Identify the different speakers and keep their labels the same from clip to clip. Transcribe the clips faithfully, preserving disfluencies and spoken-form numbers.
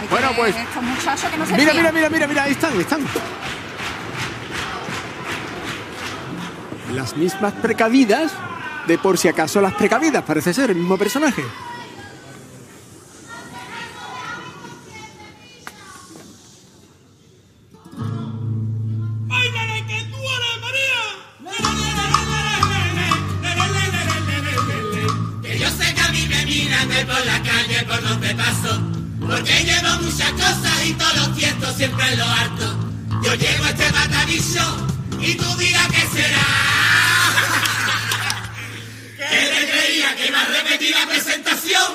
Speaker 1: Bueno, pues
Speaker 2: estos muchachos que no se
Speaker 1: mira,
Speaker 2: fían.
Speaker 1: mira, mira, mira, mira, ahí están, ahí están. Las mismas precavidas, de por si acaso las precavidas, parece ser el mismo personaje.
Speaker 3: Que yo sé que a mí me miran de por la calle por donde paso, porque llevo muchas cosas y todos los tientos siempre en lo alto. Yo llevo este matadillo y tú dirás que será. ¿Qué te creía que iba a repetir la presentación?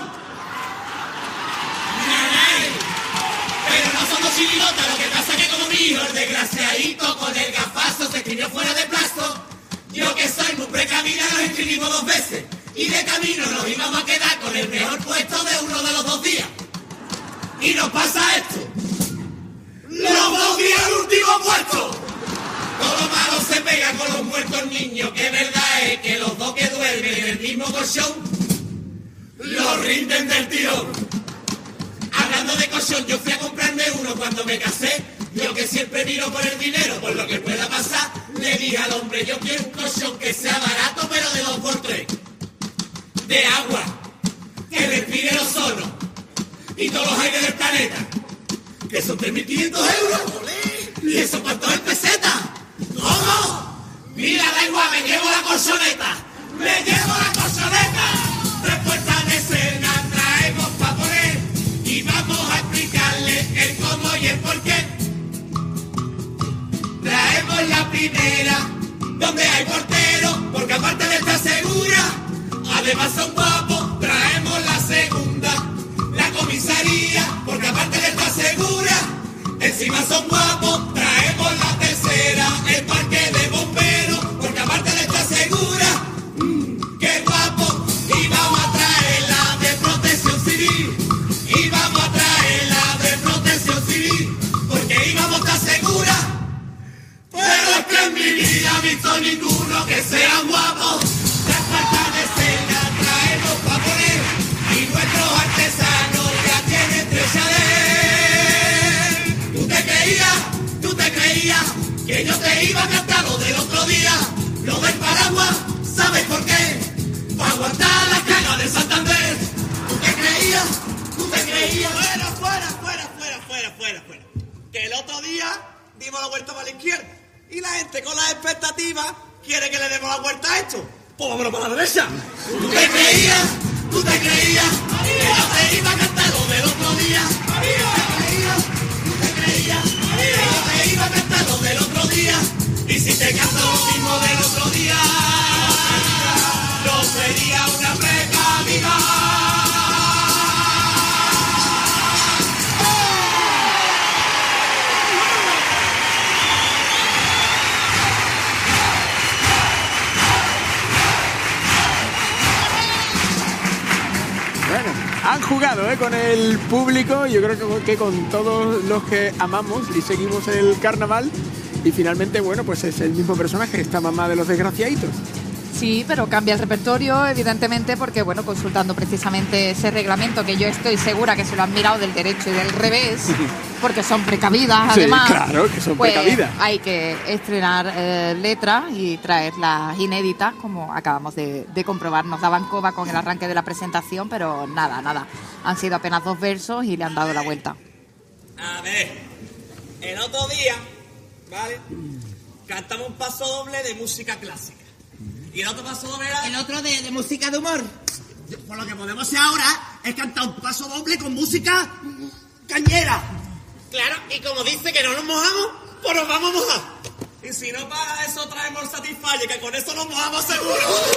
Speaker 3: Pero no somos chirigotas, lo que pasa es que como mi hijo, el desgraciadito con el gafazo se escribió fuera de plazo. Yo que soy muy precavida nos escribimos dos veces y de camino nos íbamos a quedar con el mejor puesto de uno de los dos días. Y nos pasa esto. Los dos días al último puesto. Todo lo malo se pega con los muertos niños, que verdad es que los dos que duermen en el mismo colchón los rinden del tirón. Hablando de colchón, yo fui a comprarme uno cuando me casé. Yo que siempre miro por el dinero, por lo que pueda pasar, le dije al hombre, yo quiero un colchón que sea barato, pero de dos por tres. De agua, que respire el ozono y todos los aires del planeta, que son tres mil quinientos euros. ¿Y eso cuánto es peseta? ¿Cómo? Mira, da igual, me llevo la colchoneta. ¡Me llevo la colchoneta! Respuesta de escena traemos pa' poner y vamos a explicarle el cómo y el por qué. Traemos la primera, donde hay portero, porque aparte de estar segura, además son guapos. Traemos la segunda, la comisaría, porque aparte de estar segura, encima son guapos. Traemos la tercera, el parque de bomberos, porque aparte de estar segura, mmm, qué guapo. Y vamos a traer la de protección civil, y vamos a traer la de protección civil, porque íbamos a estar seguras. Pero es que en mi vida he visto ninguno que sea guapo. Las faltas de escena traemos pa' poner y nuestros artesanos ya tienen trechadez. ¿Tú te creías? ¿Tú te creías que yo te iba a cantar lo del otro día? Lo del paraguas, ¿sabes por qué? Para aguantar la caga de Santander. ¿Tú te creías? ¿Tú te creías?
Speaker 4: Fuera, fuera, fuera, fuera, fuera, fuera, fuera. Que el otro día dimos la vuelta para la izquierda y la gente con las expectativas quiere que le demos la vuelta a esto. Pues vámonos para la derecha.
Speaker 3: ¿Tú te creías? ¿Tú te creías que yo te iba a cantar lo del otro día? ¿Tú te creías? ¿Tú te creías que yo te iba a cantar lo del otro día? Y si te canto lo mismo del otro día, no sería una precavida.
Speaker 1: Bueno, han jugado ¿eh? con el público, yo creo que, que con todos los que amamos y seguimos el carnaval. Y finalmente, bueno, pues es el mismo personaje, esta mamá de los desgraciaditos.
Speaker 2: Sí, pero cambia el repertorio, evidentemente, porque, bueno, consultando precisamente ese reglamento, que yo estoy segura que se lo han mirado del derecho y del revés, porque son precavidas, además.
Speaker 1: Sí, claro, que son
Speaker 2: pues,
Speaker 1: precavidas.
Speaker 2: Hay que estrenar eh, letras y traerlas inéditas, como acabamos de, de comprobar. Nos daban coba con el arranque de la presentación, pero nada, nada. Han sido apenas dos versos y le han dado la vuelta.
Speaker 4: A ver, el otro día, ¿vale? Cantamos un paso doble de música clásica. Y el otro paso doble era...
Speaker 5: El otro de, de música de humor.
Speaker 4: Por lo que podemos hacer ahora es cantar un paso doble con música cañera. Claro, y como dice que no nos mojamos, pues nos vamos a mojar. Y si no paga eso, traemos el Satisfyer, que con eso nos mojamos seguro.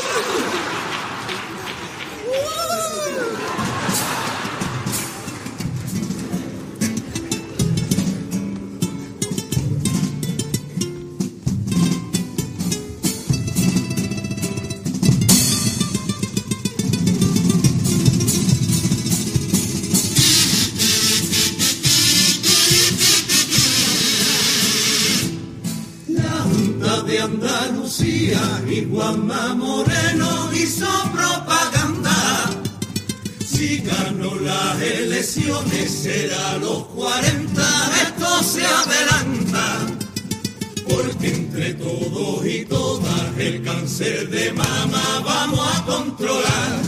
Speaker 3: De Andalucía y Juanma Moreno hizo propaganda. Si Si ganó las elecciones será a los cuarenta, esto se adelanta, porque entre todos y todas el cáncer de mama vamos a controlar.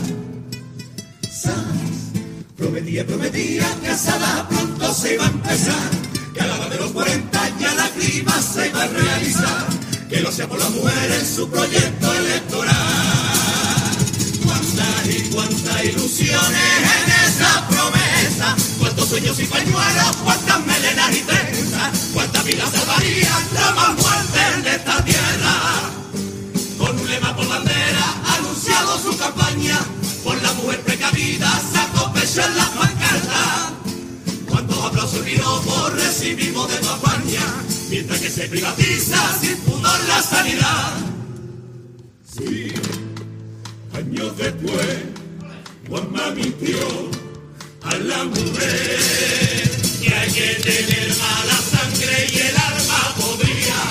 Speaker 3: Prometía, prometía que Casada pronto se iba a empezar, que a la edad de los cuarenta ya la clima se iba a realizar, que lo hacía por las mujeres en su proyecto electoral. Cuántas y cuántas ilusiones en esa promesa, cuántos sueños y pañuelos, cuántas melenas y trenzas, cuántas vidas salvaría la más fuerte de esta tierra. Con un lema por bandera, anunciado su campaña, por la mujer precavida, sacó pecho en la pancarta. Cuántos aplausos y por recibimos de tu España, mientras que se privatiza sin pudor la sanidad. Sí, años después, Juanma mintió a la mujer, que hay que tener mala sangre y el alma podría.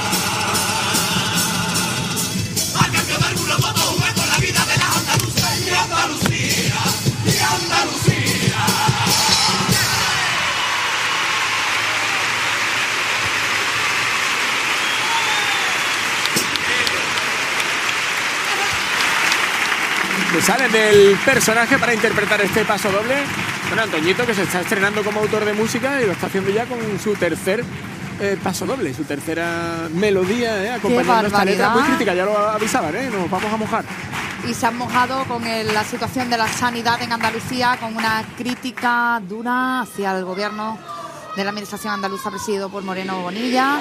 Speaker 3: A cambio de algunos votos jugué con la vida de las andaluzas y Andalucía, y Andalucía.
Speaker 1: Que sale del personaje para interpretar este paso doble. Bueno, Antoñito, que se está estrenando como autor de música y lo está haciendo ya con su tercer eh, paso doble, su tercera melodía, eh, acompañando esta letra muy crítica, ya lo avisaban, ¿eh? Nos vamos a mojar.
Speaker 2: Y se han mojado con el, la situación de la sanidad en Andalucía, con una crítica dura hacia el gobierno de la administración andaluza presidido por Moreno Bonilla.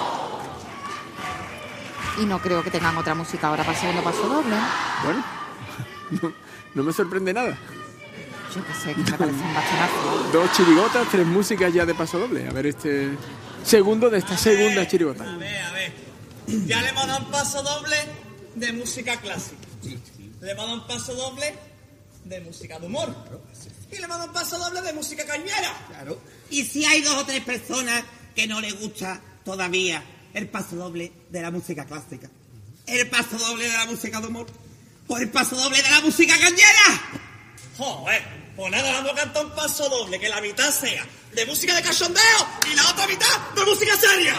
Speaker 2: Y no creo que tengan otra música ahora para el segundo paso doble.
Speaker 1: Bueno, no, no me sorprende nada.
Speaker 2: Yo qué sé, que me parece un bastonazo.
Speaker 1: Dos chirigotas, tres músicas ya de paso doble. A ver este segundo de esta segunda chirigota.
Speaker 4: A ver, a ver. Ya le hemos dado un paso doble de música clásica. Le hemos dado un paso doble de música de humor. Y le hemos dado un paso doble de música cañera.
Speaker 5: Claro. Y si hay dos o tres personas que no les gusta todavía el paso doble de la música clásica, el paso doble de la música de humor, o el paso doble de la música cañera.
Speaker 4: Joder, pues nada, vamos a cantar un paso doble, que la mitad sea de música de cachondeo y la otra mitad de música seria.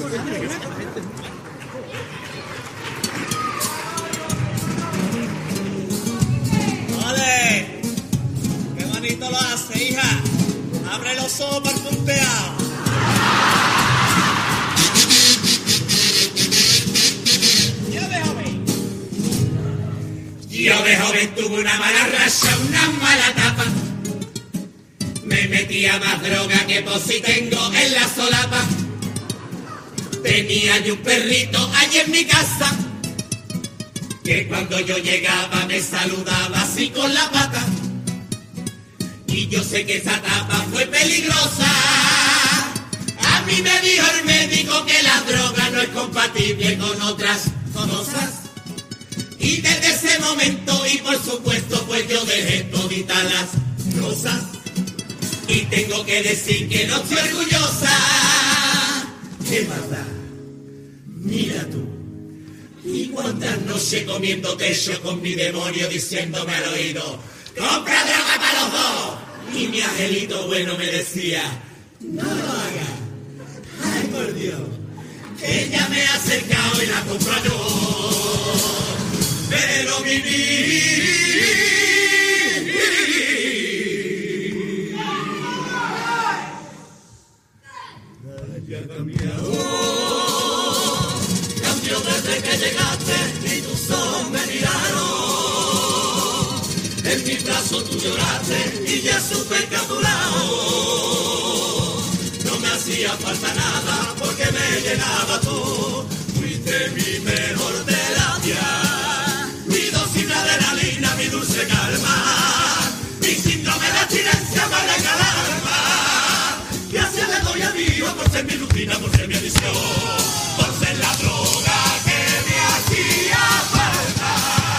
Speaker 4: Vale, qué bonito lo hace, hija. Abre los ojos para el punteado.
Speaker 3: Yo de joven tuve una mala racha, una mala tapa. Me metía más droga que por si tengo en la solapa. Tenía yo un perrito allí en mi casa, que cuando yo llegaba me saludaba así con la pata. Y yo sé que esa tapa fue peligrosa. A mí me dijo el médico que la droga no es compatible con otras cosas. Y desde ese momento, y por supuesto, pues yo dejé toditas las cosas. Y tengo que decir que no estoy orgullosa. ¡Qué maldad! Mira tú. Y cuántas noches comiendo techo con mi demonio diciéndome al oído: ¡compra droga para los dos! Y mi angelito bueno me decía: no lo hagas. ¡Ay, por Dios! Ella me ha acercado y la compro yo. Pero mi vida ya ha cambiado. Cambió desde que llegaste y tus ojos me miraron. En mi brazo tú lloraste y ya supe que a tu lado no me hacía falta nada, porque me llenaba tú. Fuiste mi mejor terapia, adrenalina, mi dulce calma, mi síndrome de abstinencia me aleja el alma. Gracias le doy a Dios por ser mi rutina, por ser mi adicción, por ser la droga que me hacía falta.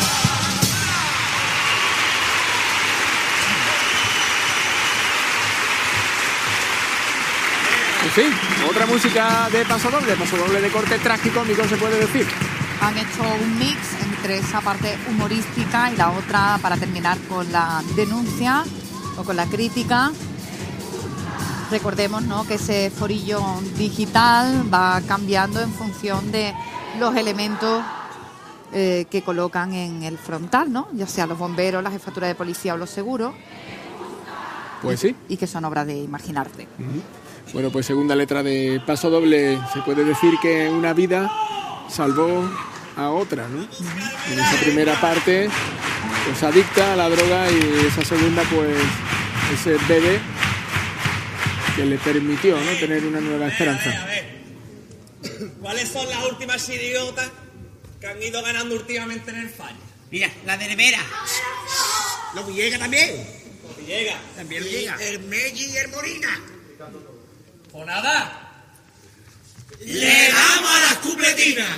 Speaker 1: En fin, otra música de paso doble, paso doble de corte tragicómico, se puede decir.
Speaker 2: Han hecho un mix entre esa parte humorística y la otra para terminar con la denuncia o con la crítica. Recordemos, ¿no?, que ese forillo digital va cambiando en función de los elementos eh, que colocan en el frontal, ¿no? Ya sea los bomberos, la jefatura de policía o los seguros.
Speaker 1: Pues sí.
Speaker 2: Y que son obras de imaginarte.
Speaker 1: Uh-huh. Bueno, pues segunda letra de Paso Doble, se puede decir que una vida salvó a otra, ¿no? Uh-huh. En esa primera parte, pues adicta a la droga, y esa segunda, pues ese bebé que le permitió, ¿no?, tener una nueva esperanza.
Speaker 4: A ver, a ver. ¿Cuáles son las últimas idiotas que han ido ganando últimamente en el fallo?
Speaker 5: Mira, la de Nevera.
Speaker 4: Los Villegas también. Llega.
Speaker 5: También llega.
Speaker 4: El Meggi y el Morina.
Speaker 3: O nada.
Speaker 4: Le damos a las cupletinas.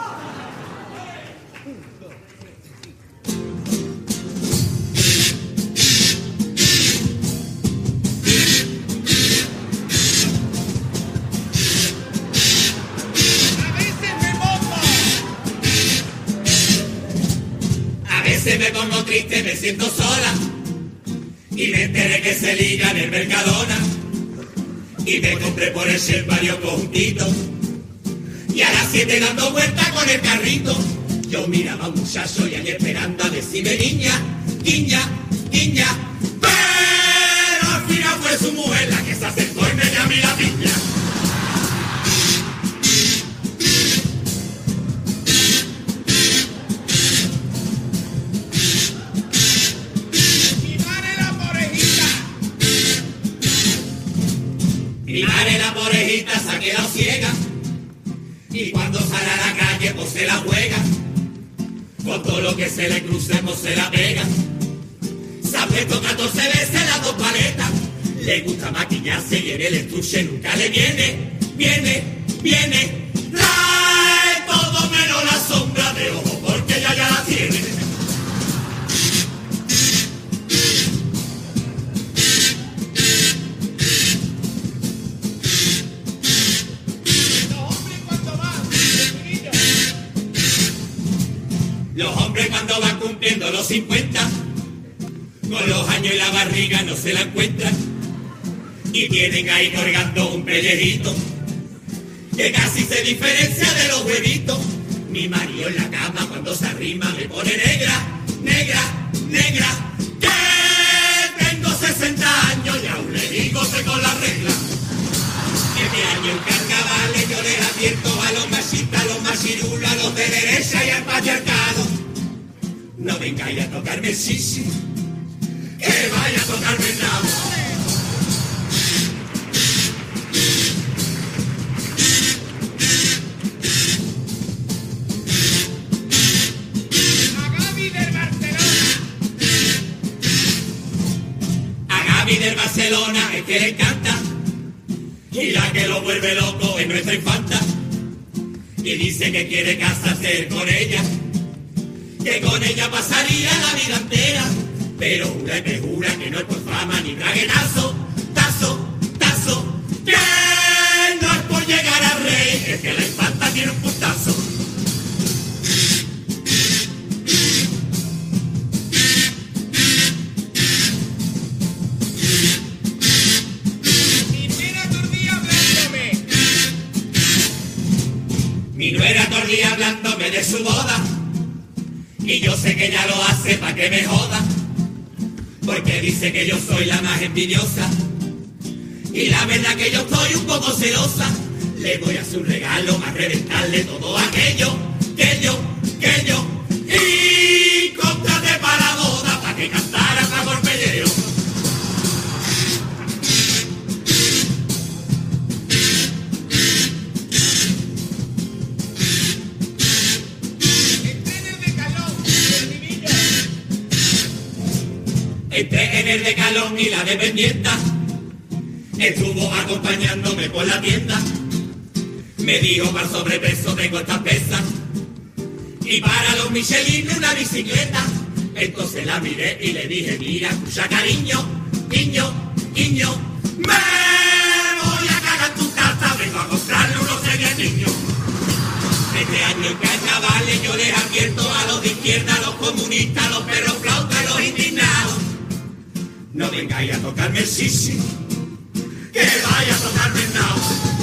Speaker 3: A veces me pongo triste, me siento sola. Y me enteré que se liga en el Mercadona. Y me compré por el Shell varios conjuntitos. Y a las siete dando vueltas con el carrito. Yo miraba a un muchacho y ahí esperando a decirme niña, niña, niña. Pero al final fue su mujer la que se acercó y me dio a mí la piña. Mi madre la porejita se ha quedado ciega. Y cuando sale a la calle pues se la juega. Con todo lo que se le cruce pues se la pega. Se ha puesto catorce veces las dos paletas. Le gusta maquillarse y en el estuche nunca le viene. Viene, viene. Trae todo menos la sombra de ojo porque ella ya la tiene. Los hombres cuando van cumpliendo los cincuenta, con los años y la barriga no se la encuentran. Y tienen ahí colgando un pellejito, que casi se diferencia de los huevitos. Mi marido en la cama cuando se arrima me pone negra, negra, negra. Que tengo sesenta años y aún le digo sé con la regla. Este año en carnavales yo les advierto a los machistas, a los machirulos, a los de derecha y al patriarcado. No vengáis a tocarme el sisi, que vaya a tocarme el nabo.
Speaker 4: A Gaby del Barcelona.
Speaker 3: A Gaby del Barcelona es que le encanta. Y la que lo vuelve loco es nuestra infanta. Y dice que quiere casarse con ella, que con ella pasaría la vida entera. Pero jura y me jura que no es por fama ni braguetazo, tazo, tazo. Que no es por llegar al rey, es que la infanta tiene un puntazo. Mi nuera todo el día hablándome de su boda. Y yo sé que ella lo hace pa' que me joda. Porque dice que yo soy la más envidiosa. Y la verdad que yo estoy un poco celosa. Le voy a hacer un regalo más reventarle todo aquello que yo, que yo. Y cómprate para la boda pa' que cantara para por pelleo. Entré en el Decalón y la dependienta estuvo acompañándome por la tienda. Me dijo para el sobrepeso tengo estas pesas y para los Michelin una bicicleta. Entonces la miré y le dije, mira, escucha cariño, niño, niño, me voy a cagar en tu casa, vengo a comprarle unos series niños. Este año en carnavales yo les advierto a los de izquierda, a los comunistas, a los perros flautas, a los indignados. No vengáis a tocarme el sisi, que vaya a tocarme el nao.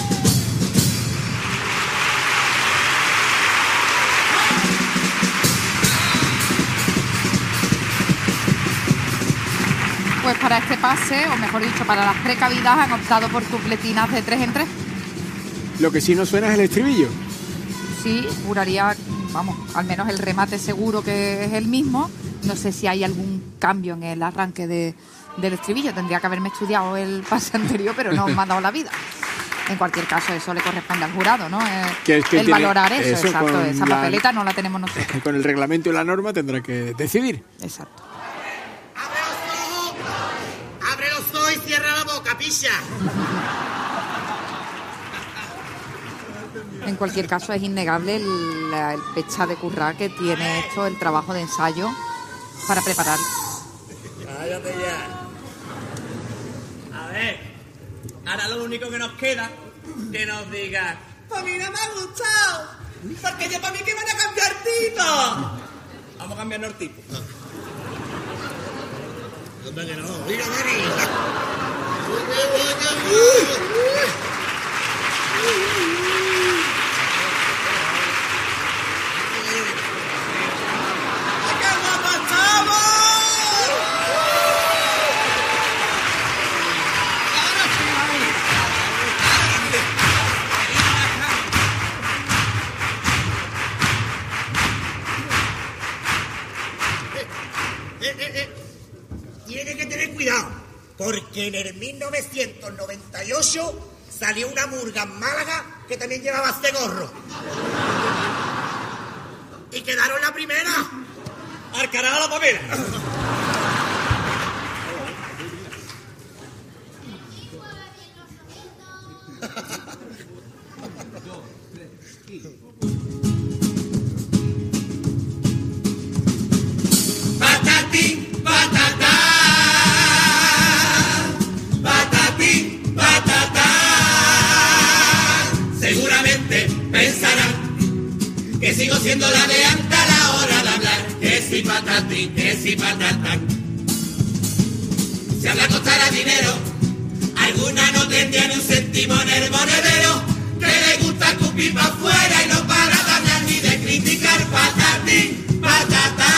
Speaker 2: Pues para este pase, o mejor dicho, para las precavidas, han optado por tupletinas de tres en tres.
Speaker 1: Lo que sí no suena es el estribillo.
Speaker 2: Sí, juraría, vamos, al menos el remate seguro que es el mismo. No sé si hay algún cambio en el arranque de, del estribillo. Tendría que haberme estudiado el pase anterior, pero no me ha dado la vida. En cualquier caso, eso le corresponde al jurado, ¿no? Eh,
Speaker 1: que es que
Speaker 2: el
Speaker 1: tiene,
Speaker 2: valorar eso,
Speaker 1: eso
Speaker 2: exacto. Esa
Speaker 1: la,
Speaker 2: papeleta no la tenemos nosotros.
Speaker 1: Con el reglamento y la norma tendrá que decidir.
Speaker 2: Exacto.
Speaker 4: ¡Abre los ojos! ¡Abre los ojos y cierra la boca, picha!
Speaker 2: En cualquier caso, es innegable el, el pecha de currá que tiene esto, el trabajo de ensayo para preparar.
Speaker 4: Cállate ya. A ver, ahora lo único que nos queda que nos diga: ¡para mí no me ha gustado! Porque yo para mí que van a cambiar tipo. Vamos a cambiarnos el tipo. ¿Dónde que no? ¡Mira, Tiene que tener cuidado, porque en el mil novecientos noventa y ocho salió una murga en Málaga que también llevaba este gorro. Y quedaron la primera. Al carajo la papela.
Speaker 3: Patatín, patatá. Patatín, patatá. Seguramente pensarán que sigo siendo la de antes a la hora de hablar. Que si patatín, que si patatán. Si a la costara dinero, alguna no tendría ni un céntimo en el monedero. Que le gusta escupir para afuera y no para de hablar ni de criticar. Patatín, patatán.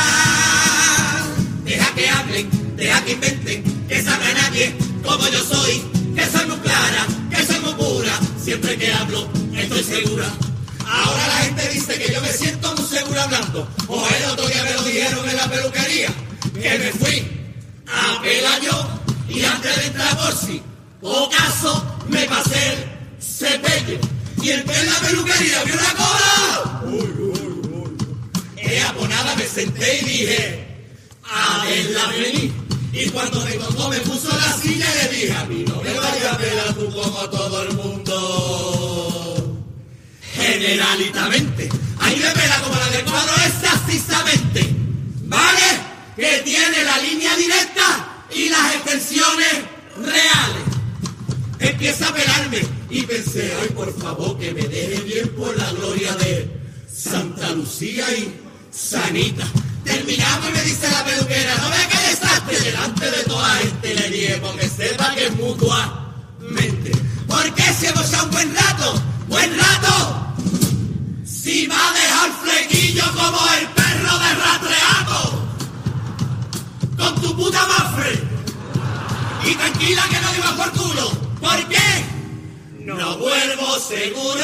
Speaker 3: Deja que hablen, deja que inventen, que sabrá nadie como yo soy, que soy muy clara, que soy muy pura, siempre que hablo estoy segura. Ahora la gente dice que yo me siento muy segura hablando, o el otro día me lo dijeron en la peluquería, que me fui a pelar yo, y antes de entrar por si, o caso, me pasé el cepillo, y entré en la peluquería, vi una cola, uy, uy, uy, he aponada, me senté y dije: a verla venir. Y cuando me tocó me puso la silla y le dije: a mí no me vayas a pelar tú como todo el mundo. Generalitamente, ahí me pela como la del cuadro exactamente. ¿Vale? Que tiene la línea directa y las extensiones reales. Empieza a pelarme y pensé: ay, por favor, que me deje bien por la gloria de Santa Lucía y Sanita. Terminamos y me dice la peluquera: no ve que desastre, delante de toda gente le dije, porque sepa que es mutuamente. Porque si hemos echado un buen rato, buen rato, si me ha dejado el flequillo como el perro de rastreato, con tu puta mafre, y tranquila que no digo por culo, ¿por qué? No vuelvo seguro.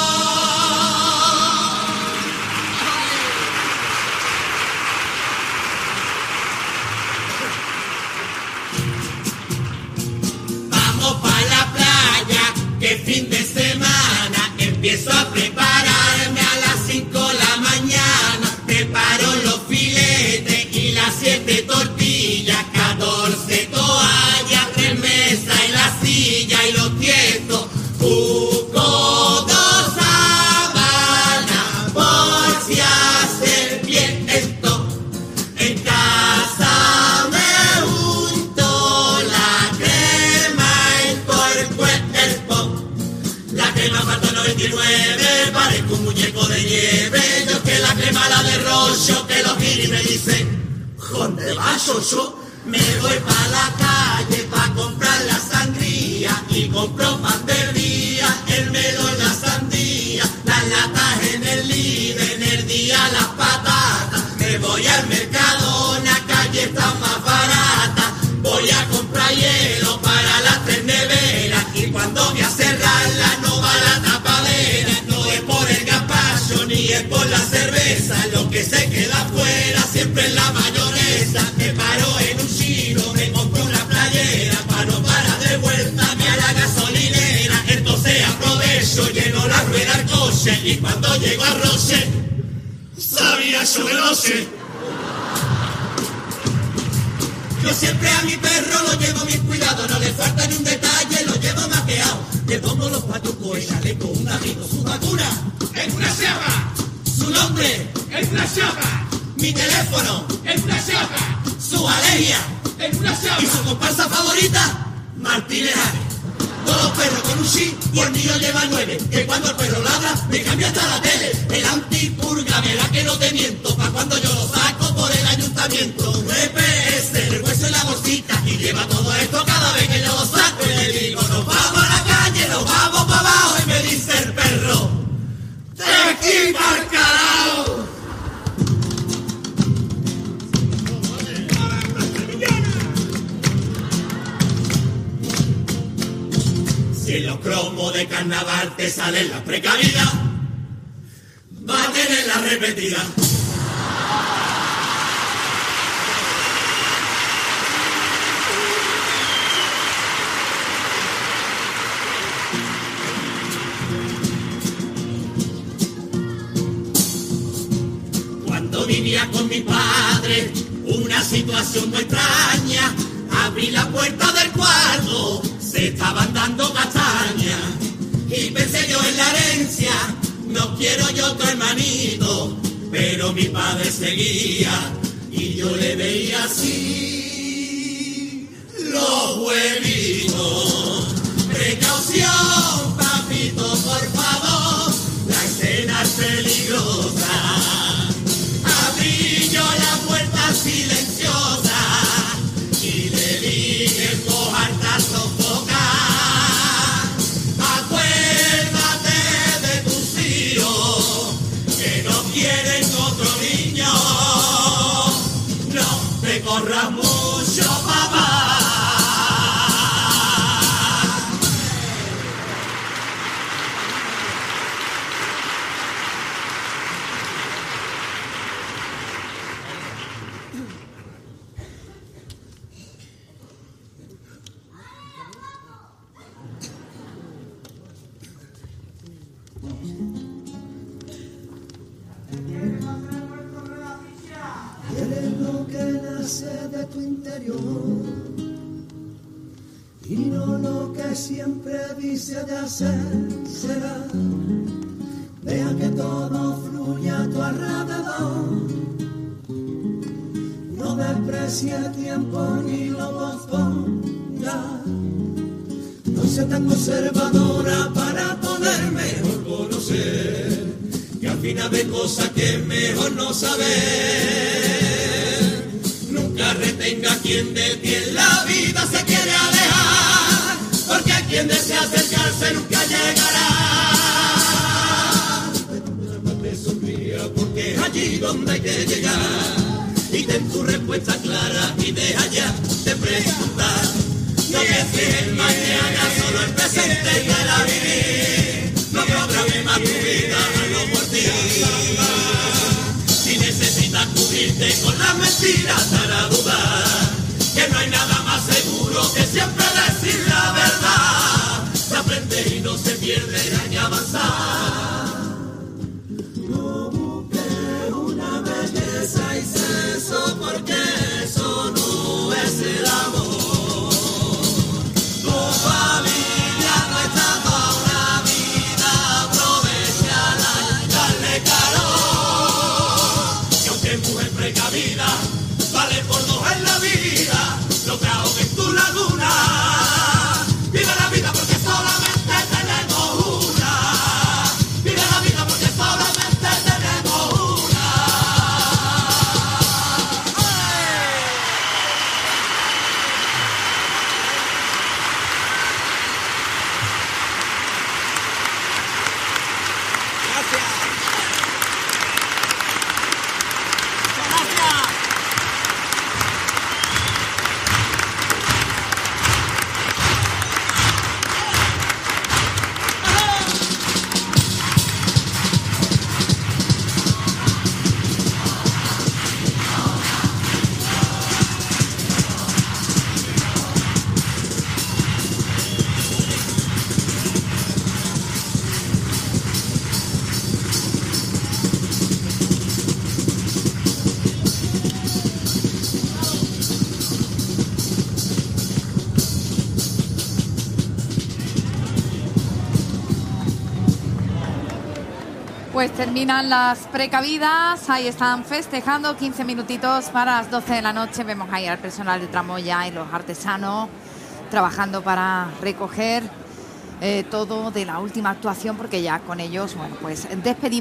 Speaker 3: Pa' la playa, que fin de semana empiezo a prepararme a las cinco de la mañana. Preparo los filetes y las siete tortillas, catorce toallas, tres mesas y la silla y los tiestos. Busco dos sábanas por si hace bien esto. En casa me unto la crema en todo el cuerpo. La crema falta noventa y nueve, parezco un muñeco de nieve. Yo que la crema la derrocho, que los guiris me dicen: ¿dónde vas, Soso? Me voy pa' la calle pa' comprar la sangría y compro pan de día, el melón, la sandía, las latas en el líder, en el día las patatas. Me voy al Mercadona, calle está más barata, voy a comprar hielo para las tres neveras y cuando voy a cerrarla no va la tapadera. No es por el gazpacho ni es por la cerveza, lo que se queda afuera siempre es la mayonesa. Me paro en un chino, me compro una playera para no parar de vuelta a la gasolinera. Entonces aprovecho, lleno la rueda al coche y cuando llego a Roche, sabía yo de noche. Yo siempre a mi perro lo llevo bien cuidado, no le falta ni un detalle, lo llevo mapeado. Le pongo los patucos, el chaleco, un amigo, su vacuna, es una sierra. Su nombre, es una sierra. Mi teléfono, es una sierra. Su alergia, es una sierra. Y su comparsa favorita, Martínez Ares. Todos los perros con un sí y el mío lleva nueve. Que cuando el perro ladra, me cambia hasta la tele. El antipurga, verá que no te miento. Pa' cuando yo lo saco por el ayuntamiento. Un G P S, el hueso en la bolsita. Y lleva todo esto cada vez que yo lo saco. Y le digo, nos vamos a la calle, nos vamos para abajo. Y me dice el perro, de aquí para el carajo. Si en los cromos de carnaval te sale la precavida, va a tener la repetida. Cuando vivía con mi padre, una situación muy extraña, abrí la puerta del cuarto, se estaban dando castañas y pensé yo en la herencia, no quiero yo otro hermanito, pero mi padre seguía y yo le veía así los huevitos. Precaución, papito, por favor, la escena es peligrosa. Abrí yo la puerta silenciosa y le dije en voz alta sofocar, acuérdate de tus hijos que no quieren otro niño, no te corras mucho, papá.
Speaker 6: De tu interior y no lo que siempre dice de hacer será. Deja que todo fluya a tu alrededor, no desprecie tiempo ni lo posponga. No sea tan conservadora para poder mejor conocer, que al final ve cosas que es mejor no saber. Nunca retenga quien de ti en la vida se quiere alejar, porque quien desea acercarse nunca llegará. Te sonría porque es allí donde hay que llegar, y ten tu respuesta clara y deja ya de preguntar. No pienses en mañana, solo el presente y el a vivir. No programes más tu vida, hazlo por ti. Si necesitas cubrirte con las mentiras para dudar, que no hay nada más seguro que siempre decir la verdad. Se aprende y no se pierde, hay que avanzar. No busques una belleza y sexo, porque eso no
Speaker 2: Pues terminan las precavidas, ahí están festejando, quince minutitos para las doce de la noche. Vemos ahí al personal de tramoya y los artesanos trabajando para recoger eh, todo de la última actuación, porque ya con ellos, bueno, pues despedimos.